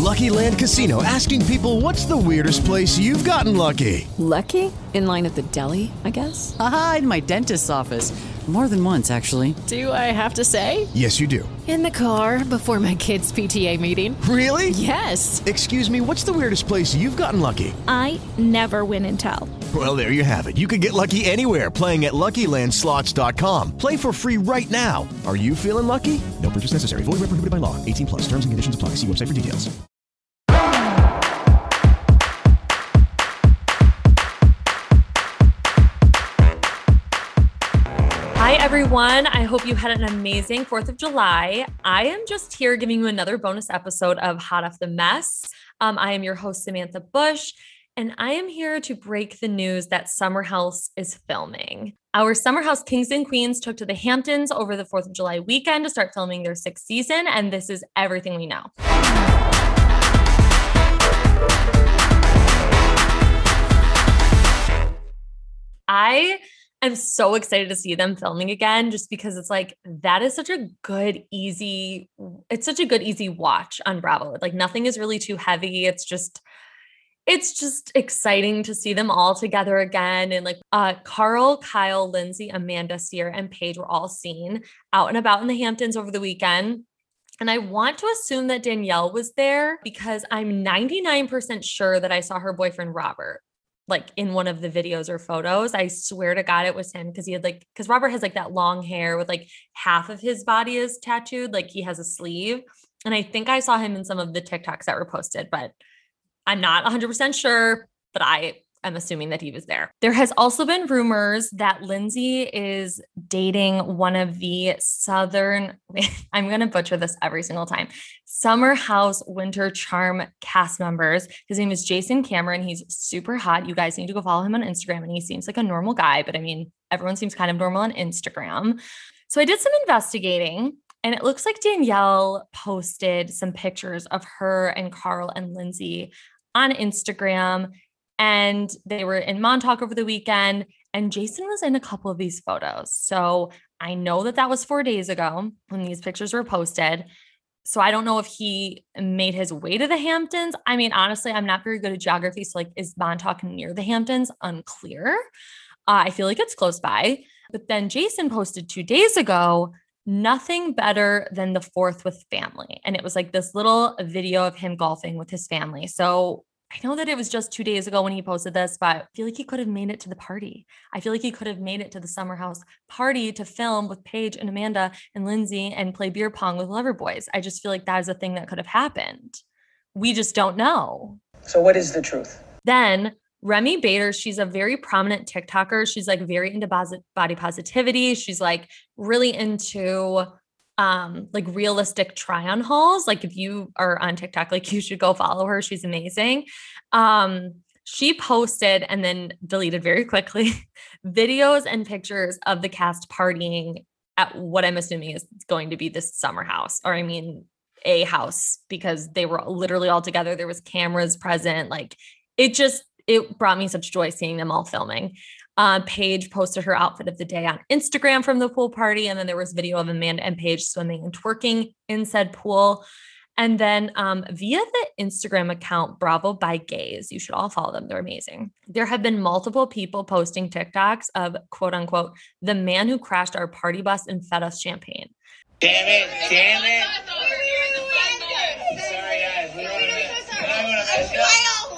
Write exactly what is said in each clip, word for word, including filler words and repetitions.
Lucky Land Casino, asking people, what's the weirdest place you've gotten lucky? Lucky? In line at the deli, I guess? Aha, in my dentist's office. More than once, actually. Do I have to say? Yes, you do. In the car before my kids' P T A meeting. Really? Yes. Excuse me, what's the weirdest place you've gotten lucky? I never win and tell. Well, there you have it. You can get lucky anywhere, playing at Lucky Land Slots dot com. Play for free right now. Are you feeling lucky? No purchase necessary. Void where prohibited by law. eighteen plus. Terms and conditions apply. See website for details. Hi, everyone. I hope you had an amazing fourth of July. I am just here giving you another bonus episode of Hot Off the Mess. Um, I am your host, Samantha Bush, and I am here to break the news that Summer House is filming. Our Summer House Kings and Queens took to the Hamptons over the fourth of July weekend to start filming their sixth season, and this is everything we know. I I'm so excited to see them filming again, just because it's like, that is such a good, easy, it's such a good, easy watch on Bravo. Like nothing is really too heavy. It's just, it's just exciting to see them all together again. And like uh, Carl, Kyle, Lindsay, Amanda, Sierra, and Paige were all seen out and about in the Hamptons over the weekend. And I want to assume that Danielle was there because I'm ninety-nine percent sure that I saw her boyfriend, Robert, like in one of the videos or photos. I swear to God it was him, because he had like, because Robert has like that long hair with like half of his body is tattooed, like he has a sleeve. And I think I saw him in some of the TikToks that were posted, but I'm not one hundred percent sure, but I am assuming that he was there. There has also been rumors that Lindsay is dating one of the Southern, I'm going to butcher this every single time, Summer House Winter Charm cast members. His name is Jason Cameron. He's super hot. You guys need to go follow him on Instagram, and he seems like a normal guy, but I mean, everyone seems kind of normal on Instagram. So I did some investigating, and it looks like Danielle posted some pictures of her and Carl and Lindsay on Instagram, and they were in Montauk over the weekend, and Jason was in a couple of these photos. So I know that that was four days ago when these pictures were posted. So I don't know if he made his way to the Hamptons. I mean, honestly, I'm not very good at geography. So like, is Montauk near the Hamptons? Unclear. Uh, I feel like it's close by. But then Jason posted two days ago, nothing better than the fourth with family. And it was like this little video of him golfing with his family. So I know that it was just two days ago when he posted this, but I feel like he could have made it to the party. I feel like he could have made it to the Summer House party to film with Paige and Amanda and Lindsay and play beer pong with Loverboys. I just feel like that is a thing that could have happened. We just don't know. So what is the truth? Then Remy Bader, she's a very prominent TikToker. She's like very into body positivity. She's like really into um, like realistic try on hauls. Like if you are on TikTok, like you should go follow her. She's amazing. Um, she posted and then deleted very quickly videos and pictures of the cast partying at what I'm assuming is going to be this summer house, or I mean a house, because they were literally all together. There was cameras present. Like it just, it brought me such joy seeing them all filming. Uh, Paige posted her outfit of the day on Instagram from the pool party. And then there was video of Amanda and Paige swimming and twerking in said pool. And then um, via the Instagram account, Bravo by Gays, you should all follow them. They're amazing. There have been multiple people posting TikToks of quote unquote, the man who crashed our party bus and fed us champagne. Damn it, damn it. Sorry guys, we want to miss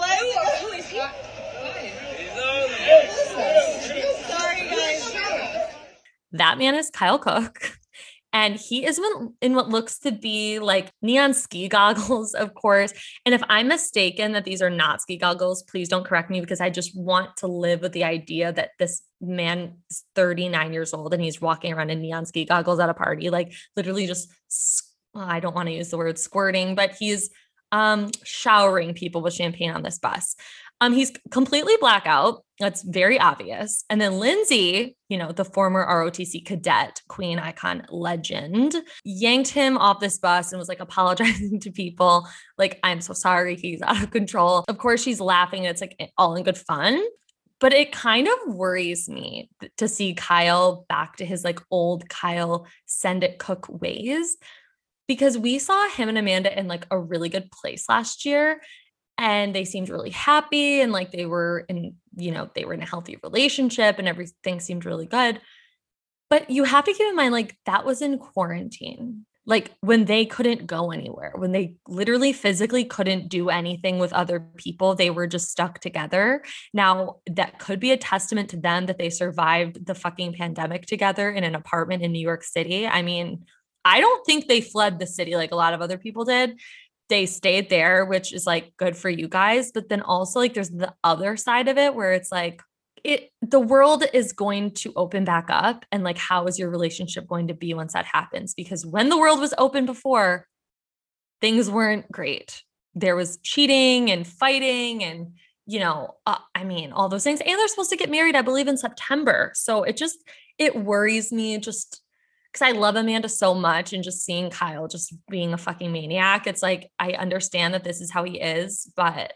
That man is Kyle Cook, and he is in what looks to be like neon ski goggles, of course. And if I'm mistaken that these are not ski goggles, please don't correct me, because I just want to live with the idea that this man is thirty-nine years old and he's walking around in neon ski goggles at a party, like literally just, well, I don't want to use the word squirting, but he's um, showering people with champagne on this bus. Um, he's completely blackout. That's very obvious. And then Lindsay, you know, the former R O T C cadet, queen, icon, legend, yanked him off this bus and was like apologizing to people. Like, I'm so sorry. He's out of control. Of course, she's laughing. It's like all in good fun. But it kind of worries me to see Kyle back to his like old Kyle send it cook ways. because we saw him and Amanda in like a really good place last year, and they seemed really happy and like they were in, you know, they were in a healthy relationship and everything seemed really good. But you have to keep in mind, like, that was in quarantine, like when they couldn't go anywhere, when they literally physically couldn't do anything with other people, they were just stuck together. Now, that could be a testament to them that they survived the fucking pandemic together in an apartment in New York City. I mean, I don't think they fled the city like a lot of other people did. They stayed there, which is like good for you guys. But then also like there's the other side of it where it's like, It, the world is going to open back up. And like, how is your relationship going to be once that happens? Because when the world was open before, things weren't great. There was cheating and fighting and, you know, uh, I mean, all those things. And they're supposed to get married, I believe, in September. So it just, it worries me just because I love Amanda so much, and just seeing Kyle just being a fucking maniac. It's like, I understand that this is how he is, but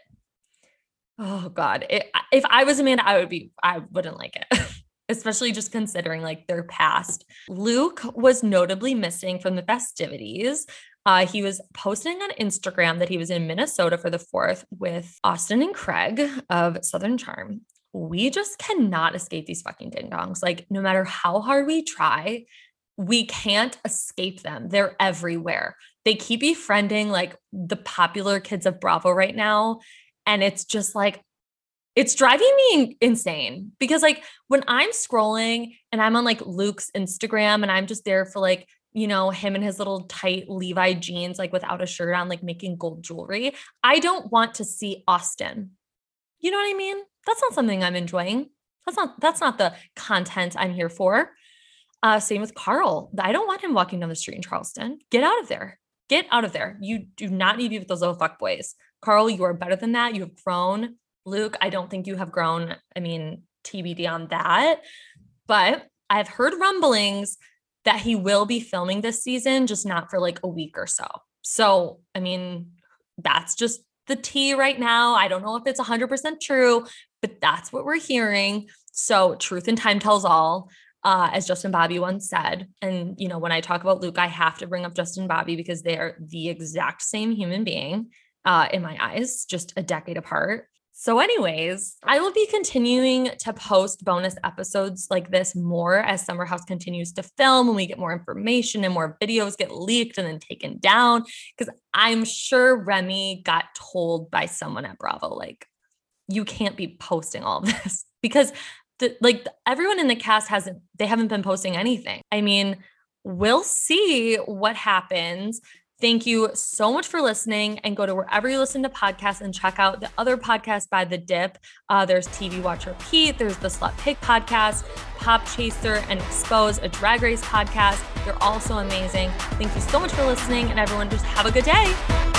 oh God, it, if I was Amanda, I would be, I wouldn't like it, especially just considering like their past. Luke was notably missing from the festivities. Uh, he was posting on Instagram that he was in Minnesota for the fourth with Austin and Craig of Southern Charm. We just cannot escape these fucking ding-dongs. Like, no matter how hard we try, we can't escape them. They're everywhere. They keep befriending like the popular kids of Bravo right now. And it's just like, it's driving me insane because like when I'm scrolling and I'm on like Luke's Instagram and I'm just there for like, you know, him and his little tight Levi jeans, like without a shirt on, like making gold jewelry. I don't want to see Austin. You know what I mean? That's not something I'm enjoying. That's not, that's not the content I'm here for. Uh, same with Carl. I don't want him walking down the street in Charleston. Get out of there. Get out of there. You do not need to be with those little fuckboys. Carl, you are better than that. You have grown. Luke, I don't think you have grown. I mean, T B D on that. But I've heard rumblings that he will be filming this season, just not for like a week or so. So, I mean, that's just the tea right now. I don't know if it's one hundred percent true, but that's what we're hearing. So truth and time tells all. Uh, as Justin Bobby once said. And, you know, when I talk about Luke, I have to bring up Justin Bobby because they are the exact same human being uh, in my eyes, just a decade apart. So anyways, I will be continuing to post bonus episodes like this more as Summer House continues to film and we get more information and more videos get leaked and then taken down. Because I'm sure Remy got told by someone at Bravo, like, you can't be posting all of this because The, like everyone in the cast hasn't, they haven't been posting anything. I mean, we'll see what happens. Thank you so much for listening, and go to wherever you listen to podcasts and check out the other podcasts by The Dip. Uh, there's T V Watch Repeat. There's the Slut Pig podcast, Pop Chaser and Expose, a Drag Race podcast. They're all so amazing. Thank you so much for listening, and everyone just have a good day.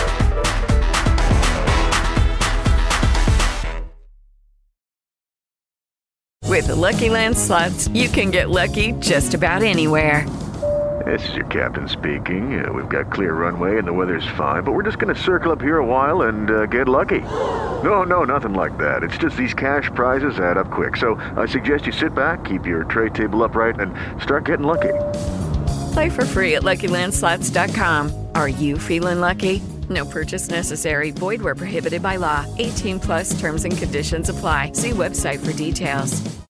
With the Lucky Land Slots, you can get lucky just about anywhere. This is your captain speaking. Uh, we've got clear runway and the weather's fine, but we're just going to circle up here a while and uh, get lucky. No, no, nothing like that. It's just these cash prizes add up quick. So I suggest you sit back, keep your tray table upright, and start getting lucky. Play for free at Lucky Land Slots dot com. Are you feeling lucky? No purchase necessary. Void where prohibited by law. eighteen plus terms and conditions apply. See website for details.